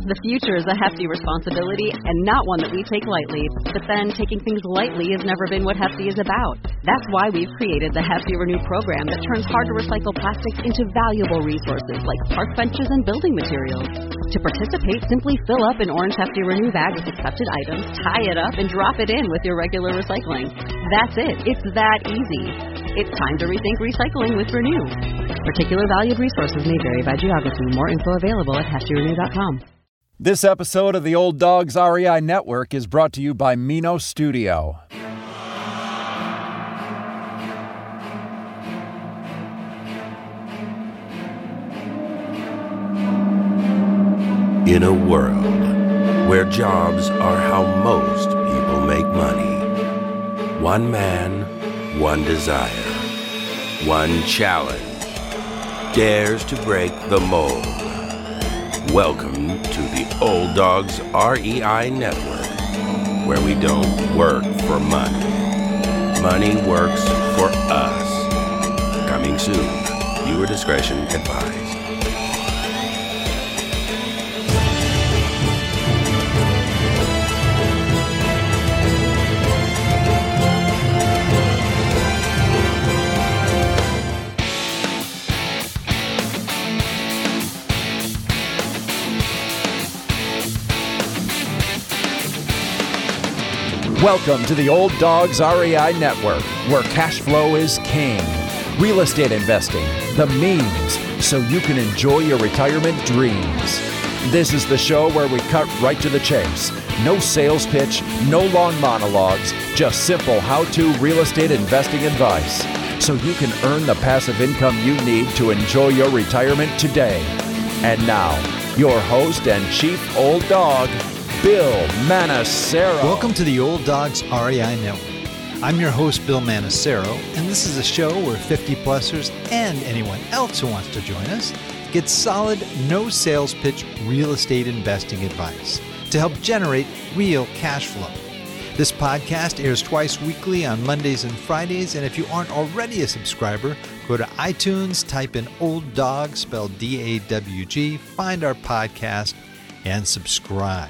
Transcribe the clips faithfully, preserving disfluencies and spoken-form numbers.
The future is a hefty responsibility and not one that we take lightly. But then, taking things lightly has never been what Hefty is about. That's why we've created the Hefty Renew program that turns hard-to-recycle plastics into valuable resources like park benches and building materials. To participate, simply fill up an orange Hefty Renew bag with accepted items, tie it up, and drop it in with your regular recycling. That's it. It's that easy. It's time to rethink recycling with Renew. Particular valued resources may vary by geography. More info available at hefty renew dot com. This episode of the Old Dogs R E I Network is brought to you by Mino Studio. In a world where jobs are how most people make money, one man, one desire, one challenge dares to break the mold. Welcome to the Old Dogs R E I Network, where we don't work for money. Money works for us. Coming soon. Viewer discretion advised. Welcome to the Old Dogs R E I Network, where cash flow is king. Real estate investing, the means, so you can enjoy your retirement dreams. This is the show where we cut right to the chase. No sales pitch, no long monologues, just simple how-to real estate investing advice, so you can earn the passive income you need to enjoy your retirement today. And now, your host and chief old dog, Bill Manassero. Welcome to the Old Dogs R E I Network. I'm your host, Bill Manassero, and this is a show where fifty-plussers and anyone else who wants to join us get solid, no sales pitch real estate investing advice to help generate real cash flow. This podcast airs twice weekly on Mondays and Fridays, and if you aren't already a subscriber, go to iTunes, type in Old Dog, spelled D A W G, find our podcast, and subscribe.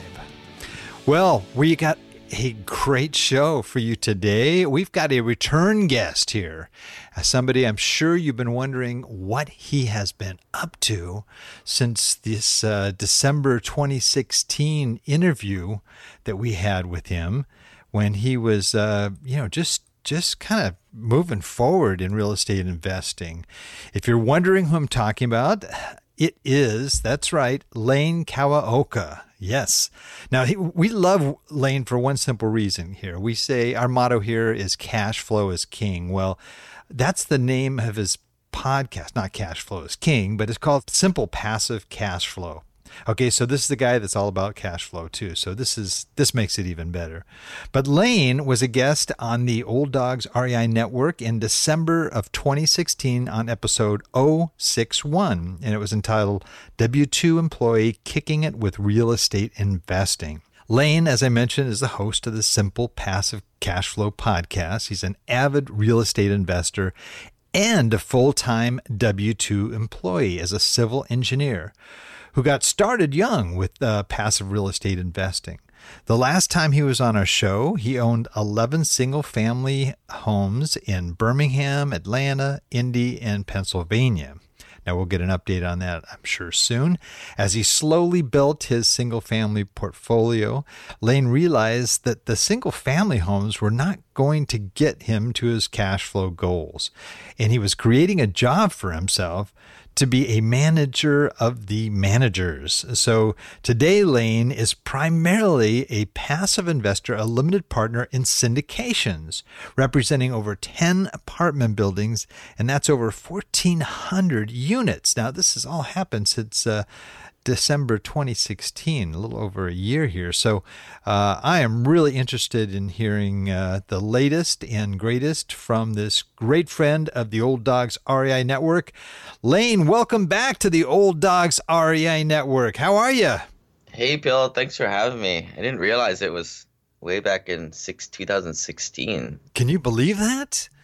Well, we got a great show for you today. We've got a return guest here, somebody I'm sure you've been wondering what he has been up to since this uh, December twenty sixteen interview that we had with him when he was, uh, you know, just just kind of moving forward in real estate investing. If you're wondering who I'm talking about, it is, that's right, Lane Kawaoka. Yes. Now, he, we love Lane for one simple reason here. We say our motto here is cash flow is king. Well, that's the name of his podcast, not Cash Flow is King, but it's called Simple Passive Cash Flow. Okay, so this is the guy that's all about cash flow too. So this is this makes it even better. But Lane was a guest on the Old Dogs R E I Network in December of twenty sixteen on episode oh six one, and it was entitled W two Employee Kicking It with Real Estate Investing. Lane, as I mentioned, is the host of the Simple Passive Cash Flow podcast. He's an avid real estate investor and a full-time W two employee as a civil engineer, who got started young with uh, passive real estate investing. The last time he was on our show, he owned eleven single-family homes in Birmingham, Atlanta, Indy, and Pennsylvania. Now, we'll get an update on that, I'm sure, soon. As he slowly built his single-family portfolio, Lane realized that the single-family homes were not going to get him to his cash flow goals, and he was creating a job for himself to be a manager of the managers. So today, Lane is primarily a passive investor, a limited partner in syndications, representing over ten apartment buildings, and that's over fourteen hundred units. Now, this has all happened since uh, December twenty sixteen, a little over a year here. So uh, I am really interested in hearing uh, the latest and greatest from this great friend of the Old Dogs R E I Network. Lane, welcome back to the Old Dogs R E I Network. How are you? Hey, Bill. Thanks for having me. I didn't realize it was way back in six, two thousand sixteen. Can you believe that?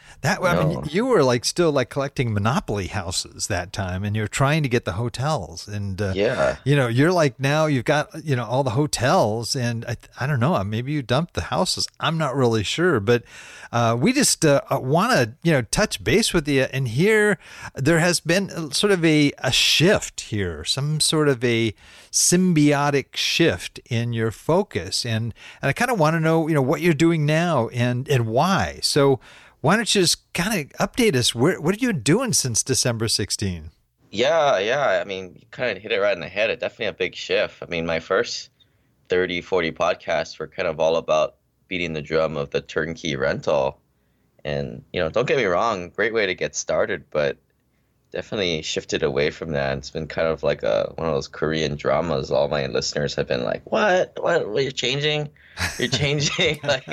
That You I mean, know? you were like still like collecting Monopoly houses that time, and you're trying to get the hotels, and uh, Yeah. you know, you're like now you've got you know all the hotels, and I, I don't know, maybe you dumped the houses. I'm not really sure, but uh, we just uh, want to you know touch base with you, and here there has been sort of a a shift here, some sort of a symbiotic shift in your focus, and and I kind of want to know you know what you're doing now and and why. So. Why don't you just kind of update us? Where, what are you doing since December sixteenth? Yeah, yeah. I mean, you kind of hit it right in the head. It's definitely a big shift. I mean, my first thirty, forty podcasts were kind of all about beating the drum of the turnkey rental. And, you know, don't get me wrong, great way to get started, but definitely shifted away from that. It's been kind of like a one of those Korean dramas. All my listeners have been like, what? What? What, you're changing? You're changing? like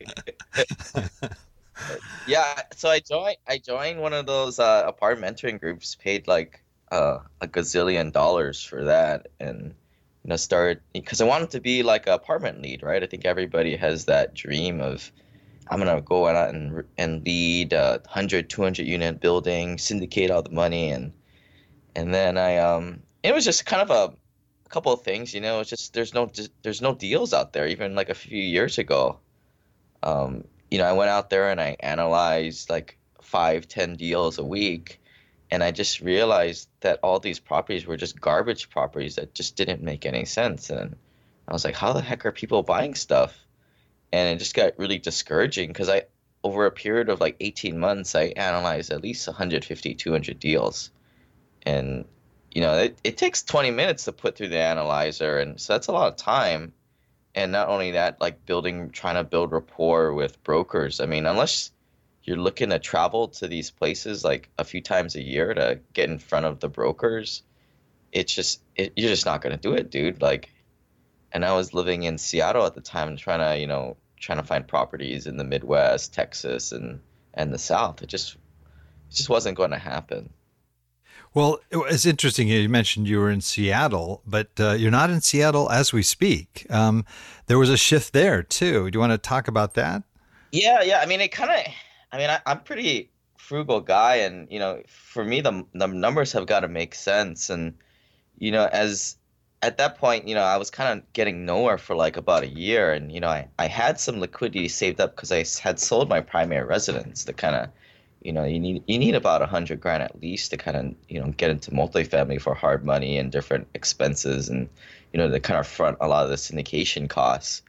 Yeah, so I joined I joined one of those uh, apartment mentoring groups, paid like uh, a gazillion dollars for that, and you know started because I wanted to be like an apartment lead, right? I think everybody has that dream of I'm gonna go out and and lead a one hundred, two hundred unit building, syndicate all the money, and and then I um it was just kind of a, a couple of things, you know. It's just there's no there's no deals out there, even like a few years ago. Um, you know, I went out there and I analyzed like five, ten deals a week, and I just realized that all these properties were just garbage properties that just didn't make any sense. And I was like, how the heck are people buying stuff? And it just got really discouraging because I, over a period of like eighteen months, I analyzed at least one hundred fifty, two hundred deals. And, you know, it, it takes twenty minutes to put through the analyzer. And so that's a lot of time. And not only that, like building, trying to build rapport with brokers. I mean, unless you're looking to travel to these places like a few times a year to get in front of the brokers, it's just, it, you're just not going to do it, dude. Like, and I was living in Seattle at the time, trying to, you know, trying to find properties in the Midwest, Texas, and, and the South. It just, it just wasn't going to happen. Well, it's interesting. You mentioned you were in Seattle, but uh, you're not in Seattle as we speak. Um, there was a shift there too. Do you want to talk about that? Yeah, yeah. I mean, it kind of, I mean, I, I'm pretty frugal guy, and you know, for me, the the numbers have got to make sense. And you know, as at that point, you know, I was kind of getting nowhere for like about a year, and you know, I I had some liquidity saved up because I had sold my primary residence to kind of. You know, you need you need about a hundred grand at least to kind of you know get into multifamily for hard money and different expenses, and you know to kind of front a lot of the syndication costs.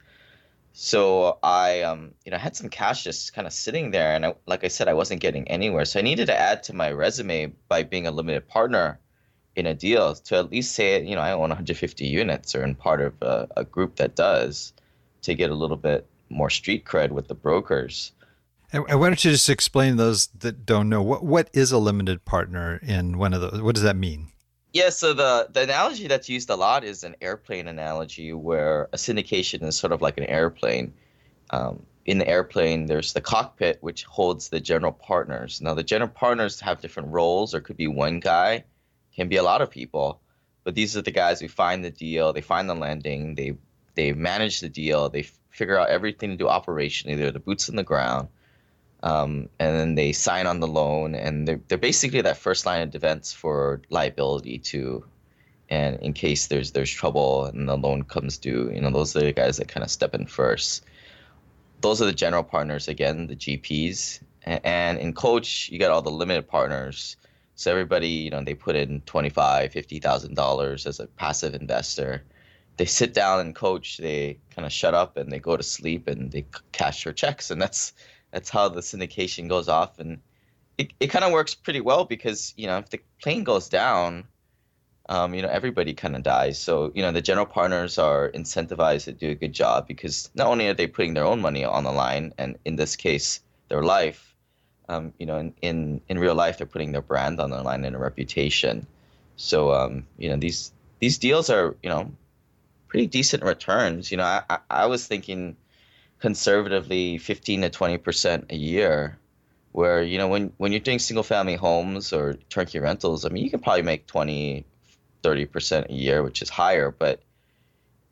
So I um you know had some cash just kind of sitting there, and I, like I said, I wasn't getting anywhere. So I needed to add to my resume by being a limited partner in a deal to at least say you know I own one hundred fifty units or in part of a, a group that does, to get a little bit more street cred with the brokers. And why don't you just explain those that don't know what what is a limited partner in one of those? What does that mean? Yeah, so the the analogy that's used a lot is an airplane analogy, where a syndication is sort of like an airplane. Um, in the airplane, there's the cockpit, which holds the general partners. Now, the general partners have different roles. There could be one guy, can be a lot of people, but these are the guys who find the deal, they find the lending, they they manage the deal, they figure out everything to do operationally. They're the boots on the ground. Um, and then they sign on the loan, and they're, they're basically that first line of defense for liability too. And in case there's there's trouble and the loan comes due, you know, those are the guys that kind of step in first. Those are the general partners, again, the G Ps. And, and in Coach, you got all the limited partners. So everybody, you know, they put in twenty-five thousand dollars, fifty thousand dollars as a passive investor. They sit down and Coach, they kind of shut up and they go to sleep and they cash their checks. And that's That's how the syndication goes off, and it, it kind of works pretty well because, you know, if the plane goes down, um, you know, everybody kind of dies. So, you know, the general partners are incentivized to do a good job because not only are they putting their own money on the line, and in this case, their life, um, you know, in, in, in real life, they're putting their brand on the line and a reputation. So, um, you know, these these deals are, you know, pretty decent returns. You know, I, I, I was thinking conservatively fifteen to twenty percent a year, where, you know, when, when you're doing single family homes or turnkey rentals, I mean, you can probably make twenty, thirty percent a year, which is higher, but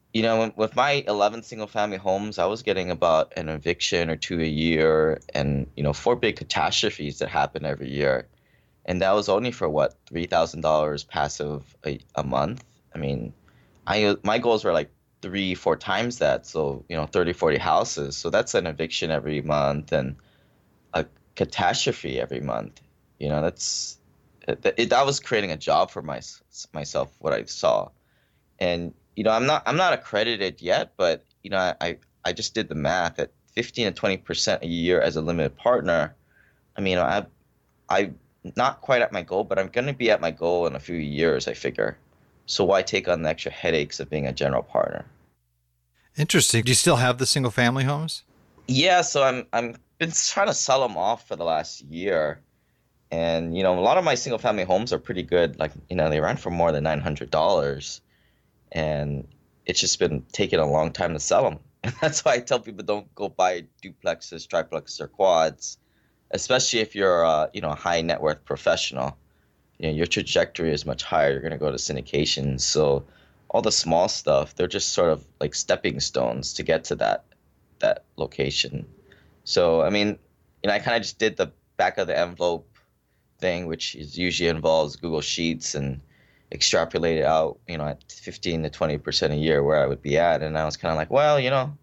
you know, with my eleven single family homes, I was getting about an eviction or two a year and, you know, four big catastrophes that happen every year. And that was only for what, three thousand dollars passive a, a month. I mean, I my goals were like three, four times that. So, you know, thirty, forty houses. So that's an eviction every month and a catastrophe every month. You know, that's, it, it, that was creating a job for my, myself, what I saw. And you know, I'm not I'm not accredited yet, but you know, I I just did the math at fifteen to twenty percent a year as a limited partner. I mean, I I not quite at my goal, but I'm going to be at my goal in a few years, I figure. So why take on the extra headaches of being a general partner? Interesting. Do you still have the single family homes? Yeah, so I'm I'm been trying to sell them off for the last year. And you know, a lot of my single family homes are pretty good. Like, you know, they rent for more than nine hundred dollars. And it's just been taking a long time to sell them. And that's why I tell people don't go buy duplexes, triplexes, or quads, especially if you're a, you know, a high net worth professional. You know, your trajectory is much higher. You're going to go to syndication. So all the small stuff, they're just sort of like stepping stones to get to that that location. So, I mean, you know, I kind of just did the back of the envelope thing, which is usually involves Google Sheets, and extrapolate it out, you know, at fifteen to twenty percent a year where I would be at. And I was kind of like, well, you know,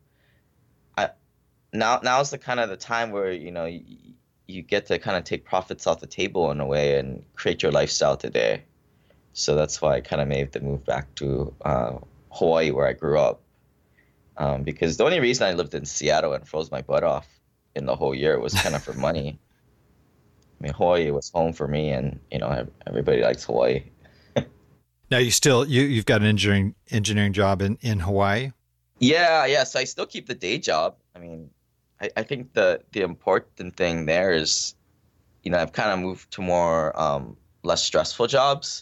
I now now's the kind of the time where, you know, you, you get to kind of take profits off the table in a way and create your lifestyle today. So that's why I kind of made the move back to uh, Hawaii, where I grew up. Um, because the only reason I lived in Seattle and froze my butt off in the whole year was kind of for money. I mean, Hawaii was home for me, and, you know, everybody likes Hawaii. Now you still you you've got an engineering engineering job in, in Hawaii? Yeah, yeah. So I still keep the day job. I mean, I, I think the the important thing there is, you know, I've kind of moved to more um, less stressful jobs.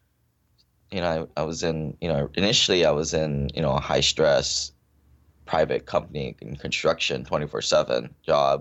You know, I, I was in, you know, initially I was in, you know, a high stress private company in construction, twenty-four seven job,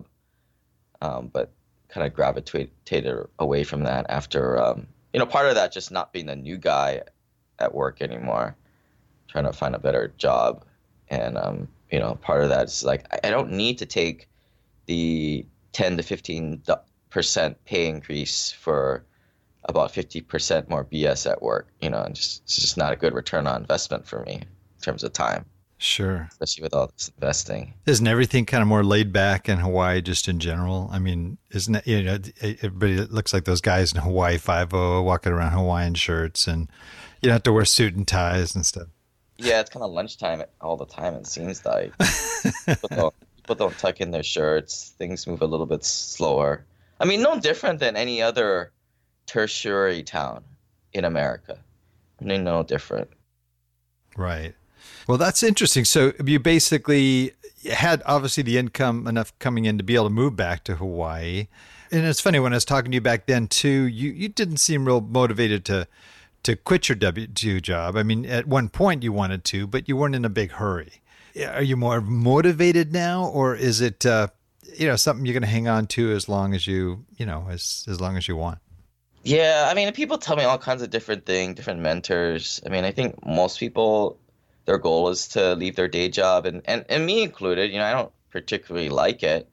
um, but kind of gravitated away from that after. Um, You know, part of that just not being the new guy at work anymore, trying to find a better job. And, um, you know, part of that is like, I don't need to take the ten to fifteen percent pay increase for about fifty percent more B S at work. You know, and just, it's just not a good return on investment for me in terms of time. Sure. Especially with all this investing. Isn't everything kind of more laid back in Hawaii just in general? I mean, isn't it, you know, everybody looks like those guys in Hawaii Five-O walking around Hawaiian shirts, and you don't have to wear suit and ties and stuff. Yeah, it's kind of lunchtime all the time, it seems like. people, don't, people don't tuck in their shirts. Things move a little bit slower. I mean, no different than any other tertiary town in America. I mean, no different. Right. Well, that's interesting. So you basically had obviously the income enough coming in to be able to move back to Hawaii. And it's funny, when I was talking to you back then too, you, you didn't seem real motivated to to quit your W two job. I mean, at one point you wanted to, but you weren't in a big hurry. Are you more motivated now, or is it uh, you know, something you're going to hang on to as long as you, you know, as as long as you want? Yeah, I mean, people tell me all kinds of different things, different mentors. I mean, I think most people, their goal is to leave their day job, and, and, and me included. You know, I don't particularly like it,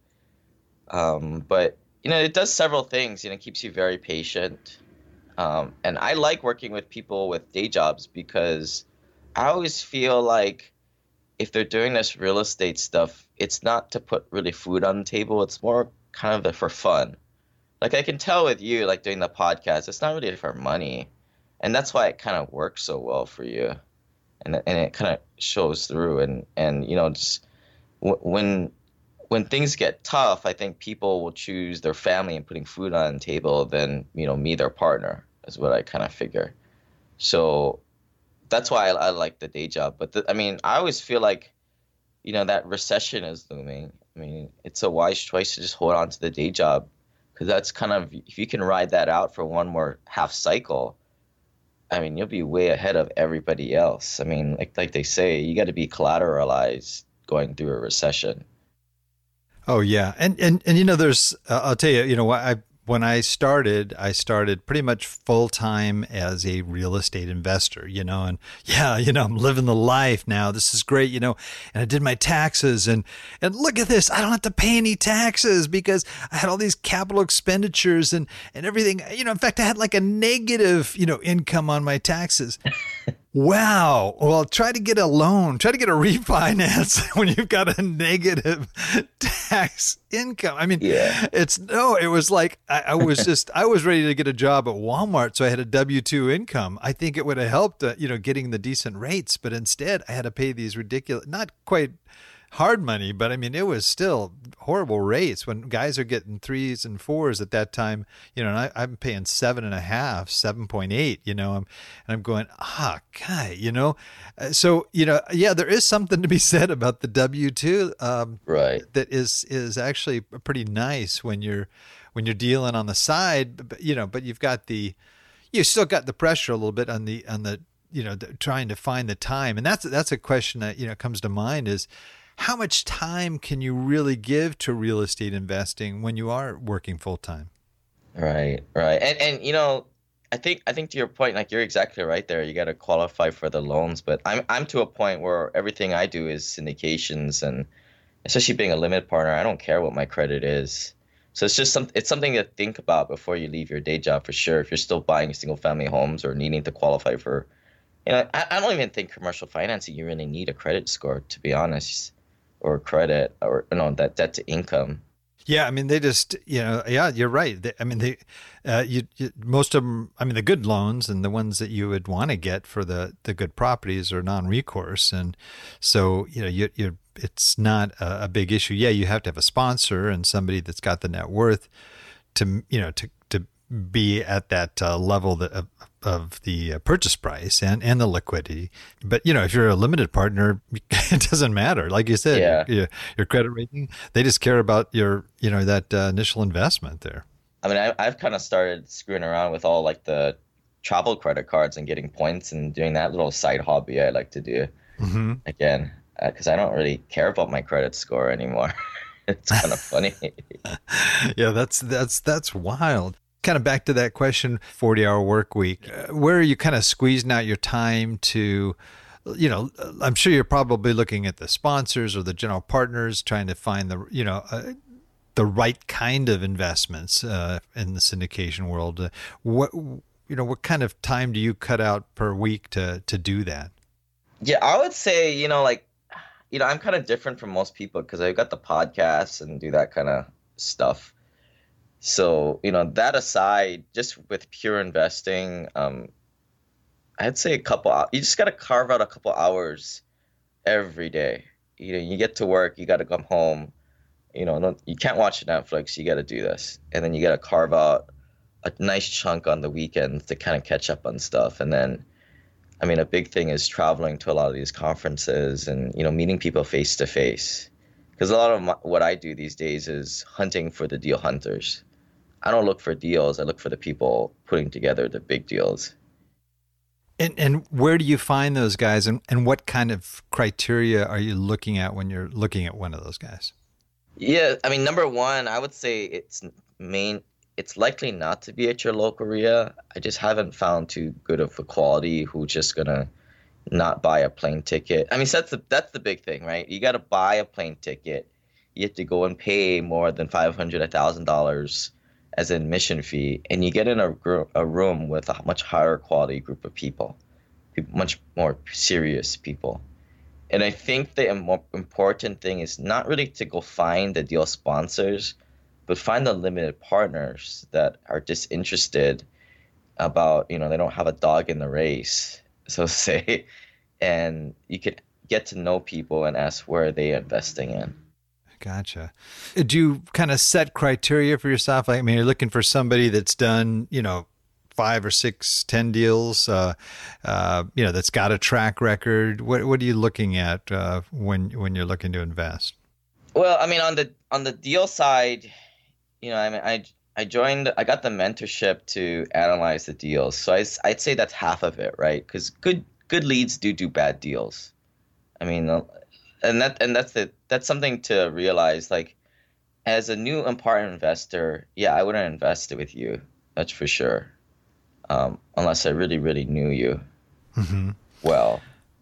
um, but, you know, it does several things. You know, it keeps you very patient. Um, and I like working with people with day jobs because I always feel like if they're doing this real estate stuff, it's not to put really food on the table. It's more kind of the, for fun. Like I can tell with you, like doing the podcast, it's not really for money. And that's why it kind of works so well for you. And and it kind of shows through, and, and you know, just w- when when things get tough, I think people will choose their family and putting food on the table than, you know, me, their partner, is what I kind of figure. So that's why I, I like the day job. But the, I mean, I always feel like, you know, that recession is looming. I mean, it's a wise choice to just hold on to the day job, because that's kind of, if you can ride that out for one more half cycle, I mean, you'll be way ahead of everybody else. I mean, like like they say, you got to be collateralized going through a recession. Oh yeah, and and and you know, there's uh, I'll tell you, you know, I when I started, I started pretty much full time as a real estate investor, you know, and yeah, you know, I'm living the life now. This is great, you know, and I did my taxes and, and look at this. I don't have to pay any taxes because I had all these capital expenditures and, and everything, you know, in fact, I had like a negative, you know, income on my taxes. Wow. Well, try to get a loan, try to get a refinance when you've got a negative tax income. I mean, yeah. it's no, it was like, I, I was just, I was ready to get a job at Walmart. So I had a W two income. I think it would have helped, uh, you know, getting the decent rates, but instead I had to pay these ridiculous, not quite hard money, but I mean, it was still horrible rates when guys are getting threes and fours at that time, you know, and I, I'm paying seven and a half, seven point eight, you know, I'm, and I'm going, ah, guy, you know, uh, so, you know, yeah, there is something to be said about the W two, um, right. that is, is actually pretty nice when you're, when you're dealing on the side, but, you know, but you've got the, you still got the pressure a little bit on the, on the, you know, the, trying to find the time. And that's, that's a question that, you know, comes to mind is, how much time can you really give to real estate investing when you are working full time? Right, right. And and you know, I think I think to your point, like you're exactly right there. You got to qualify for the loans, but I'm I'm to a point where everything I do is syndications, and especially being a limited partner, I don't care what my credit is. So it's just some it's something to think about before you leave your day job for sure. If you're still buying single family homes or needing to qualify for, you know, I, I don't even think commercial financing you really need a credit score, to be honest. Or credit, or you know, that debt to income. Yeah, I mean, they just, you know, yeah, you're right. They, I mean, they, uh, you, you, most of them, I mean, the good loans and the ones that you would want to get for the the good properties are non-recourse, and so you know, you, you're, it's not a, a big issue. Yeah, you have to have a sponsor and somebody that's got the net worth to, you know, to to be at that uh, level that, of, of the purchase price and, and the liquidity. But, you know, if you're a limited partner, it doesn't matter. Like you said, yeah. your, your credit rating, they just care about your, you know, that uh, initial investment there. I mean, I, I've kind of started screwing around with all like the travel credit cards and getting points and doing that little side hobby I like to do mm-hmm. again, because uh, I don't really care about my credit score anymore. It's kind of funny. Yeah, that's, that's, that's wild. Kind of back to that question, forty hour work week, where are you kind of squeezing out your time to, you know, I'm sure you're probably looking at the sponsors or the general partners, trying to find the, you know, uh, the right kind of investments uh, in the syndication world. Uh, what, you know, what kind of time do you cut out per week to, to do that? Yeah, I would say, you know, like, you know, I'm kind of different from most people because I've got the podcasts and do that kind of stuff. So, you know, that aside, just with pure investing, um, I'd say a couple, you just got to carve out a couple hours every day. You know, you get to work, you got to come home, you know, no, you can't watch Netflix, you got to do this. And then you got to carve out a nice chunk on the weekends to kind of catch up on stuff. And then, I mean, a big thing is traveling to a lot of these conferences and, you know, meeting people face to face. Because a lot of my, what I do these days is hunting for the deal hunters. I don't look for deals. I look for the people putting together the big deals. And and where do you find those guys, and, and what kind of criteria are you looking at when you're looking at one of those guys? Yeah, I mean, number one, I would say it's main. It's likely not to be at your local R I A. I just haven't found too good of a quality who's just gonna not buy a plane ticket. I mean, so that's the that's the big thing, right? You got to buy a plane ticket. You have to go and pay more than five hundred, a thousand dollars as an admission fee, and you get in a, gr- a room with a much higher quality group of people, people, much more serious people. And I think the more important thing is not really to go find the deal sponsors, but find the limited partners that are disinterested about, you know, they don't have a dog in the race, so to say, and you could get to know people and ask where are they investing in. Gotcha. Do you kind of set criteria for yourself? Like, I mean, you're looking for somebody that's done, you know, five or six, ten deals, uh, uh, you know, that's got a track record. What What are you looking at uh, when when you're looking to invest? Well, I mean, on the on the deal side, you know, I mean, I I joined, I got the mentorship to analyze the deals, so I, I'd say that's half of it, right? Because good good leads do do bad deals. I mean. And that and that's the that's something to realize. Like, as a new and partner investor, yeah, I wouldn't invest it with you. That's for sure. Um, unless I really, really knew you mm-hmm. well.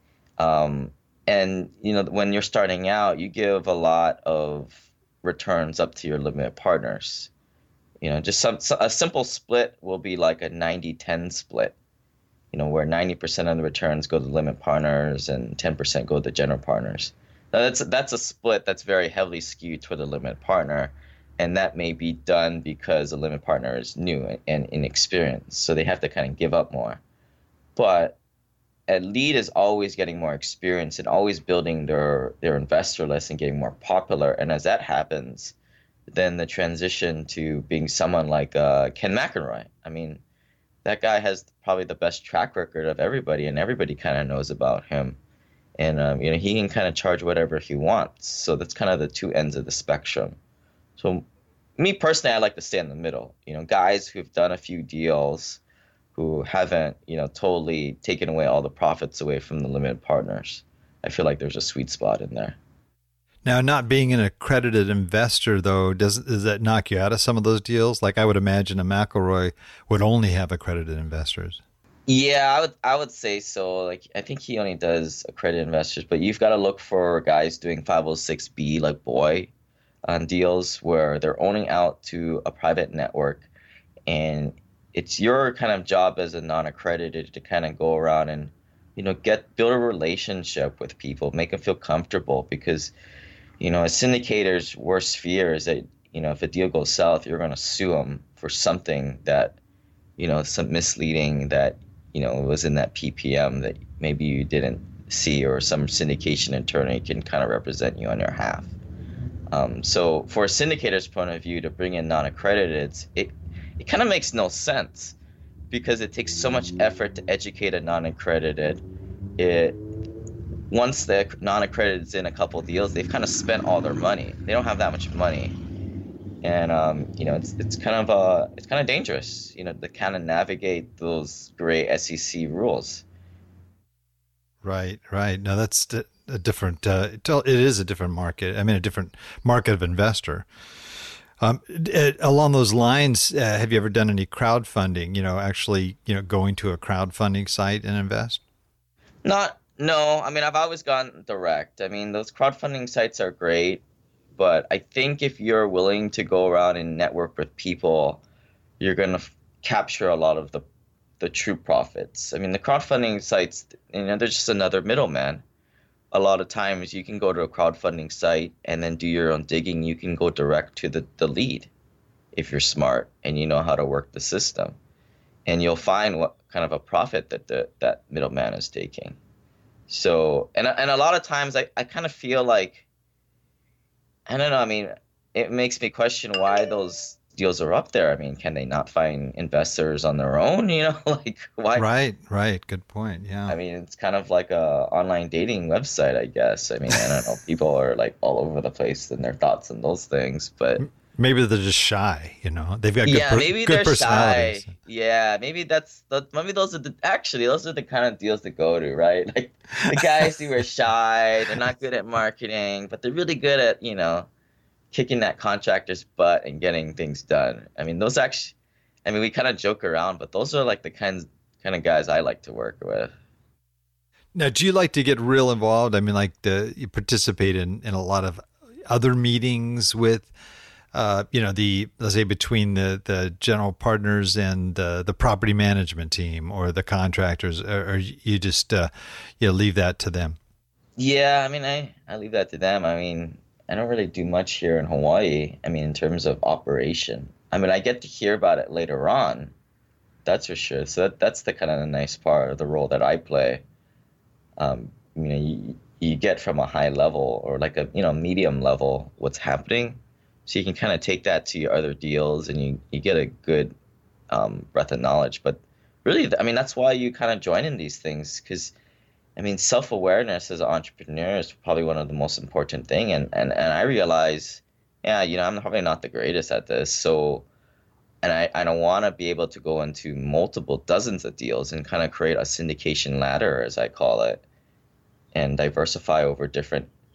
Um, and, you know, when you're starting out, you give a lot of returns up to your limited partners. You know, just some, a simple split will be like a ninety ten split, you know, where ninety percent of the returns go to limited partners and ten percent go to general partners. Now, that's, that's a split that's very heavily skewed toward the limited partner. And that may be done because the limited partner is new and inexperienced. So they have to kind of give up more. But a lead is always getting more experience and always building their, their investor list and getting more popular. And as that happens, then the transition to being someone like uh, Ken McElroy. I mean, that guy has probably the best track record of everybody, and everybody kind of knows about him. And um, you know, he can kind of charge whatever he wants. So that's kind of the two ends of the spectrum. So me personally, I like to stay in the middle. You know, guys who've done a few deals, who haven't, you know, totally taken away all the profits away from the limited partners. I feel like there's a sweet spot in there. Now, not being an accredited investor, though, does does that knock you out of some of those deals? Like, I would imagine a McElroy would only have accredited investors. Yeah, I would I would say so. Like, I think he only does accredited investors, but you've got to look for guys doing five oh six B like Boy on deals where they're owning out to a private network, and it's your kind of job as a non-accredited to kind of go around and, you know, get build a relationship with people, make them feel comfortable, because, you know, a syndicator's worst fear is that, you know, if a deal goes south, you're going to sue them for something that, you know, some misleading that, you know, was in that P P M that maybe you didn't see, or some syndication attorney can kind of represent you on your half. Um, so for a syndicator's point of view, to bring in non-accredited, it it kind of makes no sense, because it takes so much effort to educate a non-accredited. It once the non-accredited's in a couple of deals, they've kind of spent all their money. They don't have that much money, and um, you know, it's it's kind of uh it's kind of dangerous, you know, to kind of navigate those gray S E C rules. Right, right. No, that's a different. Uh, it is a different market. I mean, a different market of investor. Um, along those lines, uh, have you ever done any crowdfunding? You know, actually, you know, going to a crowdfunding site and invest? Not, no. I mean, I've always gone direct. I mean, those crowdfunding sites are great, but I think if you're willing to go around and network with people, you're going to f- capture a lot of the the true profits. I mean, the crowdfunding sites, you know, they're just another middleman. A lot of times you can go to a crowdfunding site and then do your own digging. You can go direct to the, the lead if you're smart and you know how to work the system. And you'll find what kind of a profit that the, that middleman is taking. So, and, and a lot of times I, I kind of feel like, I don't know, I mean, it makes me question why those deals are up there. I mean, can they not find investors on their own? You know, like why? Right, right. Good point. Yeah. I mean, it's kind of like a online dating website, I guess. I mean, I don't know. People are like all over the place in their thoughts on those things, but maybe they're just shy. You know, they've got good, yeah, per- maybe good they're personalities. Shy. Yeah, maybe that's the, maybe those are the actually those are the kind of deals to go to, right? Like the guys who are shy, they're not good at marketing, but they're really good at, you know, kicking that contractor's butt and getting things done. I mean, those actually, I mean, we kind of joke around, but those are like the kinds kind of guys I like to work with. Now, do you like to get real involved? I mean, like the, you participate in, in a lot of other meetings with, uh, you know, the, let's say between the, the general partners and uh, the property management team or the contractors, or, or you just, uh, you know, leave that to them? Yeah, I mean, I, I leave that to them. I mean, I don't really do much here in Hawaii. I mean, in terms of operation. I mean, I get to hear about it later on. That's for sure. So that, that's the kind of the nice part of the role that I play. Um, you know, you, you get from a high level or like a, you know, medium level what's happening. So you can kind of take that to your other deals and you, you get a good um, breadth of knowledge. But really, I mean, that's why you kind of join in these things, because I mean, self-awareness as an entrepreneur is probably one of the most important thing. And, and, and I realize, yeah, you know, I'm probably not the greatest at this. So, and I, I don't want to be able to go into multiple dozens of deals and kind of create a syndication ladder, as I call it, and diversify over different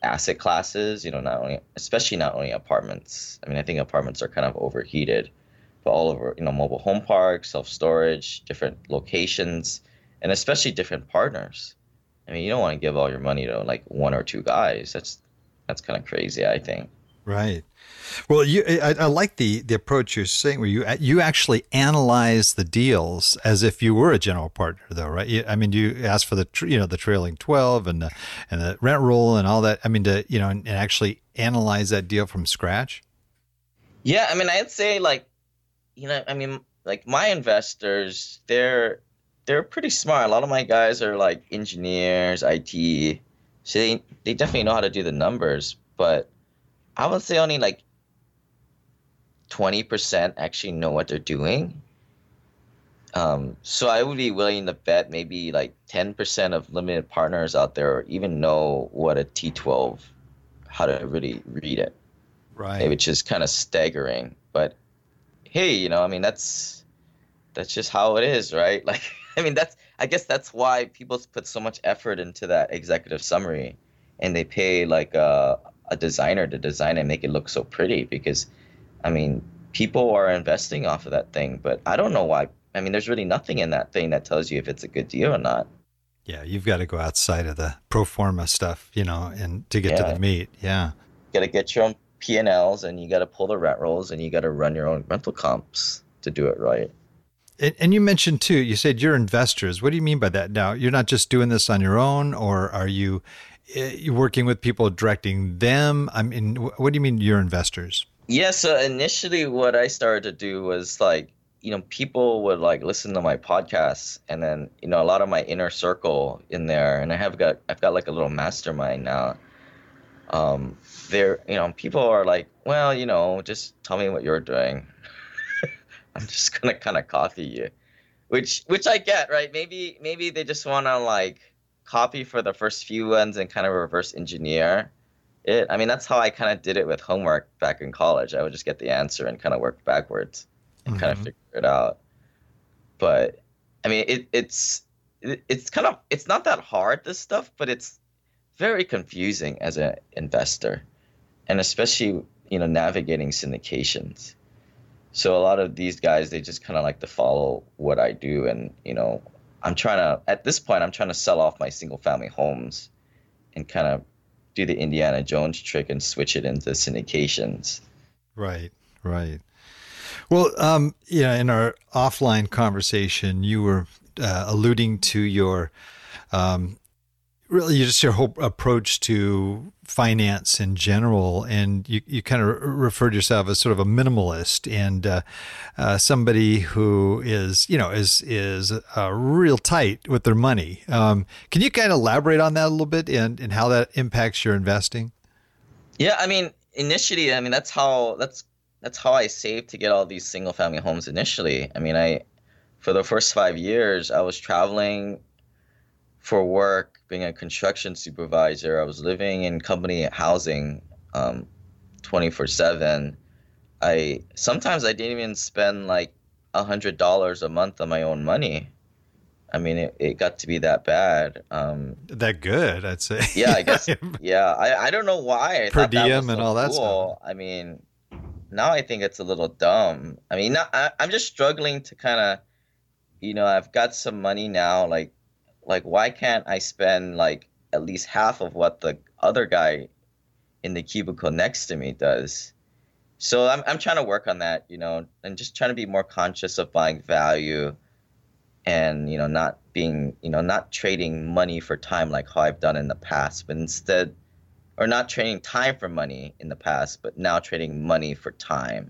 asset classes. You know, not only, especially not only apartments. I mean, I think apartments are kind of overheated, but all over, you know, mobile home parks, self storage, different locations, and especially different partners. I mean, you don't want to give all your money to like one or two guys. That's that's kind of crazy, I think. Right. Well, you, I, I like the, the approach you're saying, where you you actually analyze the deals as if you were a general partner, though, right? You, I mean, you ask for the you know the trailing twelve and the and the rent roll and all that. I mean, to you know, and, and actually analyze that deal from scratch. Yeah, I mean, I'd say like, you know, I mean, like my investors, they're they're pretty smart. A lot of my guys are like engineers, I T, so they they definitely know how to do the numbers, but I would say only like twenty percent actually know what they're doing. Um, so I would be willing to bet maybe like ten percent of limited partners out there even know what a T twelve, how to really read it. Right. Which is kind of staggering. But hey, you know, I mean, that's that's just how it is, right? Like, I mean, that's I guess that's why people put so much effort into that executive summary, and they pay like a a designer to design and make it look so pretty, because I mean, people are investing off of that thing, but I don't know why. I mean, there's really nothing in that thing that tells you if it's a good deal or not. Yeah, you've got to go outside of the pro forma stuff, you know, and to get Yeah. to the meat. Yeah. You got to get your own P and Ls, and you got to pull the rent rolls, and you got to run your own rental comps to do it right. And, and you mentioned too, you said you're investors. What do you mean by that? Now, you're not just doing this on your own, or are you you working with people, directing them? I mean, what do you mean you're investors? Yeah, so initially what I started to do was like, you know, people would like listen to my podcasts, and then, you know, a lot of my inner circle in there, and I have got, I've got like a little mastermind now. Um, there, you know, people are like, well, you know, just tell me what you're doing. I'm just going to kind of copy you, which, which I get, right? Maybe, maybe they just want to like copy for the first few ones and kind of reverse engineer it. I mean, that's how I kind of did it with homework back in college. I would just get the answer and kind of work backwards and mm-hmm. kind of figure it out. But I mean, it, it's it, it's kind of it's not that hard, this stuff, but it's very confusing as an investor, and especially, you know, navigating syndications. So a lot of these guys, they just kind of like to follow what I do, and you know, I'm trying to at this point I'm trying to sell off my single family homes and kind of do the Indiana Jones trick and switch it into syndications. Right, right. Well, um, yeah, in our offline conversation, you were uh, alluding to your, um, really just your whole approach to finance in general, and you, you kind of referred yourself as sort of a minimalist, and uh, uh, somebody who is, you know, is is uh, real tight with their money. Um, can you kind of elaborate on that a little bit, and, and how that impacts your investing? Yeah, I mean, initially, I mean, that's how that's that's how I saved to get all these single family homes initially. I mean, I for the first five years, I was traveling for work, being a construction supervisor. I was living in company housing um, twenty-four seven. I sometimes I didn't even spend like one hundred dollars a month on my own money. I mean, it, it got to be that bad. Um, that good, I'd say. Yeah, I guess. Yeah, I, I don't know why. I per diem that so and all that cool. stuff. I mean, now I think it's a little dumb. I mean, not, I, I'm just struggling to kind of, you know, I've got some money now, like, Like, why can't I spend like at least half of what the other guy in the cubicle next to me does? So I'm I'm trying to work on that, you know, and just trying to be more conscious of buying value, and, you know, not being, you know, not trading money for time like how I've done in the past, but instead, or not trading time for money in the past, but now trading money for time.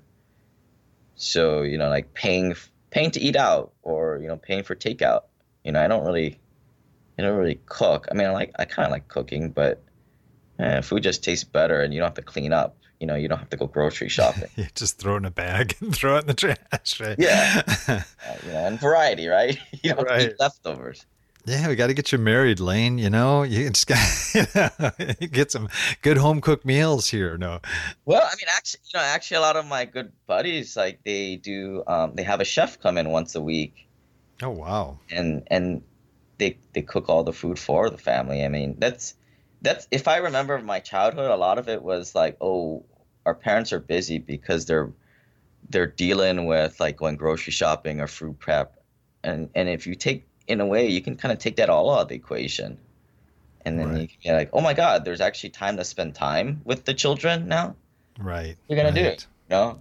So, you know, like paying paying to eat out, or, you know, paying for takeout. You know, I don't really. I don't really cook. I mean, I like I kind of like cooking, but eh, food just tastes better, and you don't have to clean up. You know, you don't have to go grocery shopping. You just throw it in a bag and throw it in the trash, right? Yeah, uh, you know, and variety, right? You don't right. eat leftovers. Yeah, we got to get you married, Lane. You know, you just got you know, get some good home cooked meals here. No. Well, I mean, actually, you know, actually, a lot of my good buddies, like they do, um, they have a chef come in once a week. Oh wow! And and. They they cook all the food for the family. I mean, that's that's if I remember my childhood, a lot of it was like, oh, our parents are busy because they're they're dealing with like going grocery shopping or food prep, and and if you take in a way, you can kind of take that all out of the equation, and then Right. you can be like, oh my God, there's actually time to spend time with the children now. Right. You're gonna do right. it, you know?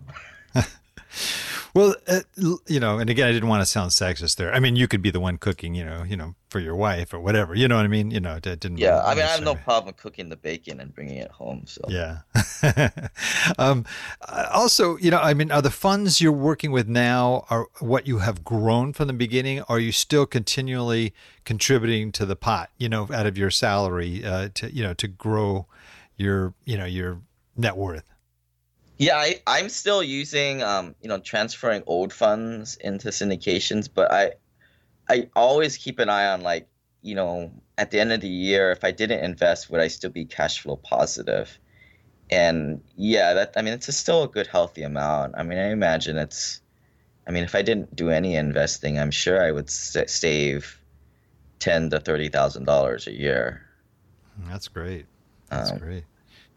Well, uh, l- you know, and again, I didn't want to sound sexist there. I mean, you could be the one cooking, you know, you know, for your wife or whatever. You know what I mean? You know, it didn't. Yeah, I mean, I have no necessarily- problem cooking the bacon and bringing it home. So Yeah. um, uh, also, you know, I mean, are the funds you're working with now are what you have grown from the beginning? Or are you still continually contributing to the pot, you know, out of your salary uh, to, you know, to grow your, you know, your net worth? yeah, I, I'm still using, um, you know, transferring old funds into syndications, but I, I always keep an eye on like, you know, at the end of the year, if I didn't invest, would I still be cash flow positive? And yeah, that I mean, it's a still a good, healthy amount. I mean, I imagine it's, I mean, if I didn't do any investing, I'm sure I would sa- save ten to thirty thousand dollars a year. That's great. That's Um, great.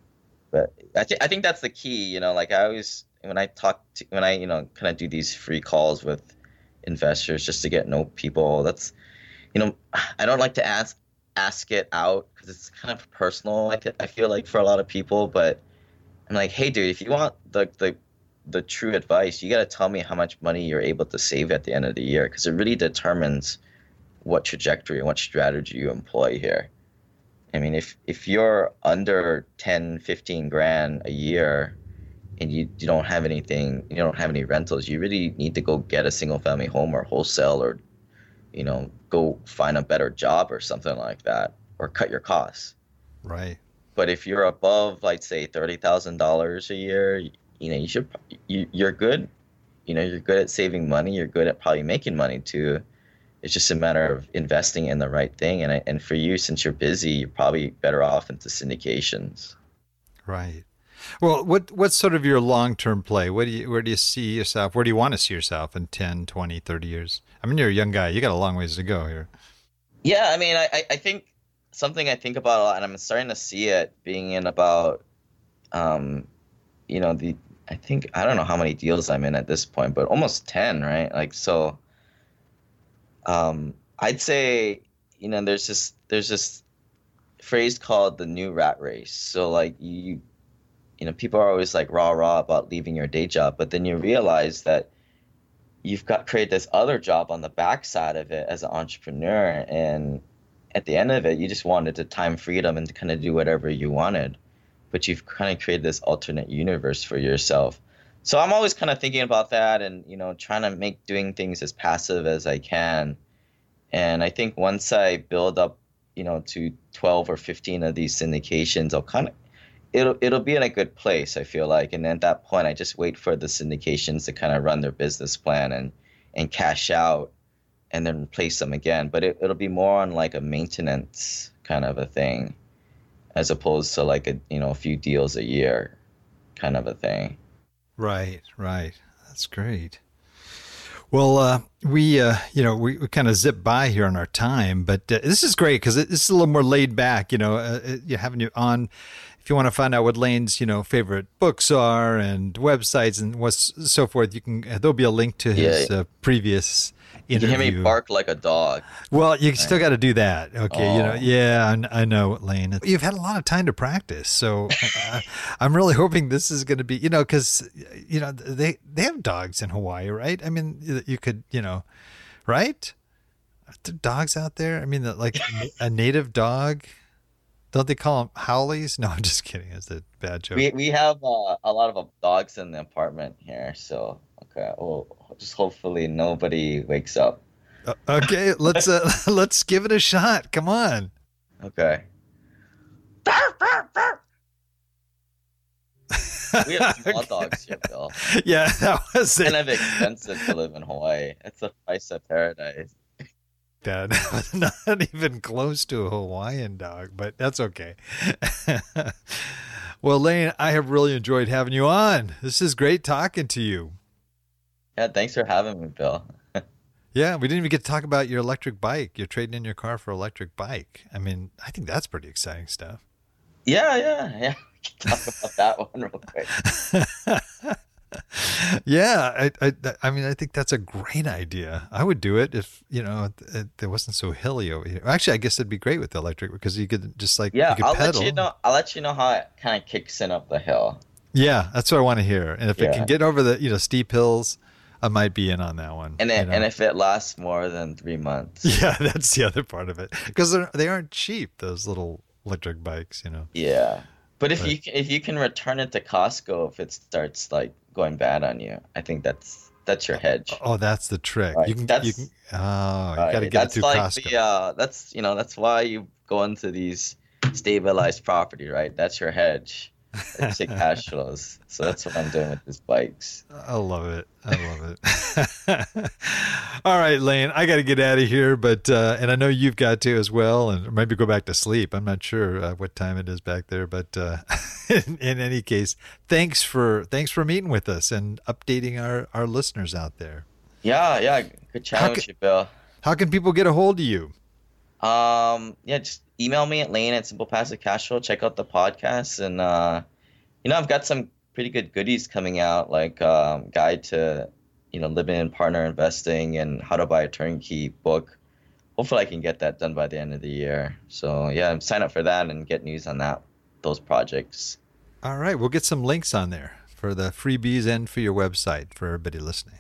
But I, th- I think that's the key, you know, like I always, when I talk to, when I, you know, kind of do these free calls with investors just to get to know people, that's, you know, I don't like to ask, ask it out because it's kind of personal. I, th- I feel like for a lot of people, but I'm like, hey dude, if you want the, the, the true advice, you got to tell me how much money you're able to save at the end of the year. Cause it really determines what trajectory and what strategy you employ here. I mean, if if you're under ten, fifteen grand a year and you, you don't have anything, you don't have any rentals, you really need to go get a single family home or wholesale or, you know, go find a better job or something like that or cut your costs. Right. But if you're above, like, say, thirty thousand dollars a year, you, you know, you should, you, you're good. You know, you're good at saving money. You're good at probably making money too. It's just a matter of investing in the right thing. And I, and for you, since you're busy, you're probably better off into syndications. Right. Well, what what's sort of your long-term play? What do you where do you see yourself? Where do you want to see yourself in ten, twenty, thirty years? I mean, you're a young guy. You got a long ways to go here. Yeah, I mean, I, I- I think something I think about a lot, and I'm starting to see it being in about, um, you know, the I think I don't know how many deals I'm in at this point, but almost ten, right? Like so. Um, I'd say, you know, there's this there's this phrase called the new rat race. So like you, you know, people are always like rah rah about leaving your day job, but then you realize that you've got created this other job on the backside of it as an entrepreneur, and at the end of it, you just wanted the time freedom and to kind of do whatever you wanted, but you've kind of created this alternate universe for yourself. So I'm always kind of thinking about that, and you know, trying to make doing things as passive as I can. And I think once I build up, you know, to twelve or fifteen of these syndications, I'll kind of it'll it'll be in a good place, I feel like. And at that point, I just wait for the syndications to kind of run their business plan and and cash out, and then replace them again. But it, it'll be more on like a maintenance kind of a thing, as opposed to like a you know a few deals a year kind of a thing. Right, right. That's great. Well, uh, we, uh, you know, we, we kind of zip by here on our time, but uh, this is great because it, it's a little more laid back, you know, uh, you having you on. If you want to find out what Lane's, you know, favorite books are and websites and what's so forth, you can, there'll be a link to his Yeah. uh, previous You can interview. hear me bark like a dog. Well, you still got to do that. Okay. You know, Oh. yeah, I, I know, Lane. You've had a lot of time to practice. So uh, I'm really hoping this is going to be, you know, because, you know, they, they have dogs in Hawaii, right? I mean, you could, you know, right? Are there dogs out there? I mean, like a native dog. Don't they call them howlies? No, I'm just kidding. It's a bad joke. We we have uh, a lot of uh, dogs in the apartment here, so okay. Well, just hopefully nobody wakes up. Uh, okay, let's uh, let's give it a shot. Come on. Okay. We have small dogs here, Bill. Yeah, that was Kind it. of expensive to live in Hawaii. It's a price of paradise. Dad, not even close to a Hawaiian dog, but that's okay. Well, Lane, I have really enjoyed having you on. This is great talking to you. Yeah, thanks for having me, Bill. Yeah, we didn't even get to talk about your electric bike. You're trading in your car for electric bike. I mean, I think that's pretty exciting stuff. Yeah, yeah, yeah. We can talk about that one real quick. Yeah, I, I, I mean, I think that's a great idea. I would do it if, you know, it, it wasn't so hilly over here. Actually, I guess it'd be great with the electric because you could just like, Yeah, you could I'll pedal. let you know. I'll let you know how it kind of kicks in up the hill. Yeah, that's what I want to hear. And if Yeah. it can get over the, you know, steep hills, I might be in on that one. And it, you know? and if it lasts more than three months. Yeah, that's the other part of it. Because they aren't cheap, those little electric bikes, you know. Yeah. But if But- you can, if you can return it to Costco if it starts like going bad on you, I think that's that's your hedge. Oh, that's the trick. Right, You can, that's- you can. Oh, you Right, got to get it that's through like Costco. the uh, that's you know that's why you go into these stabilized property, right? That's your hedge. That's your cash flows. So that's what I'm doing with these bikes. I love it. I love it. All right, Lane, I got to get out of here, but uh, and I know you've got to as well, and maybe go back to sleep. I'm not sure uh, what time it is back there, but uh, in, in any case, thanks for thanks for meeting with us and updating our our listeners out there. Yeah, yeah. Good chatting How with ca- you, Bill. How can people get a hold of you? Um, yeah, just email me at Lane at Simple Passive Cash Flow. Check out the podcast, and uh, you know, I've got some pretty good goodies coming out, like um, guide to, you know, living in partner investing and how to buy a turnkey book. Hopefully, I can get that done by the end of the year. So yeah, sign up for that and get news on that, those projects. All right, we'll get some links on there for the freebies and for your website for everybody listening.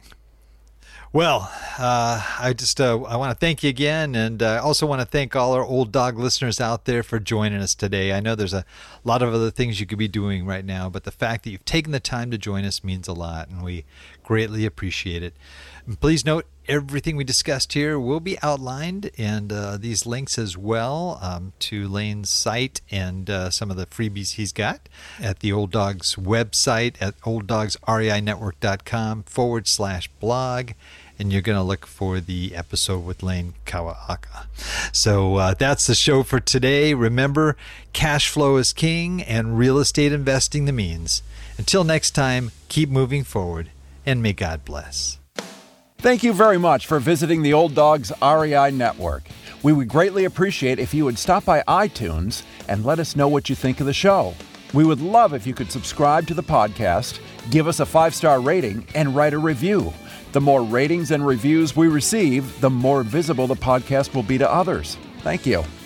Well, uh, I just uh, I want to thank you again, and I uh, also want to thank all our Old Dog listeners out there for joining us today. I know there's a lot of other things you could be doing right now, but the fact that you've taken the time to join us means a lot, and we greatly appreciate it. And please note, everything we discussed here will be outlined, and uh, these links as well um, to Lane's site and uh, some of the freebies he's got at the Old Dogs website at olddogsreinetwork.com forward slash blog. And you're going to look for the episode with Lane Kawa'aka. So uh, that's the show for today. Remember, cash flow is king and real estate investing the means. Until next time, keep moving forward, and may God bless. Thank you very much for visiting the Old Dogs R E I Network. We would greatly appreciate if you would stop by iTunes and let us know what you think of the show. We would love if you could subscribe to the podcast, give us a five-star rating, and write a review. The more ratings and reviews we receive, the more visible the podcast will be to others. Thank you.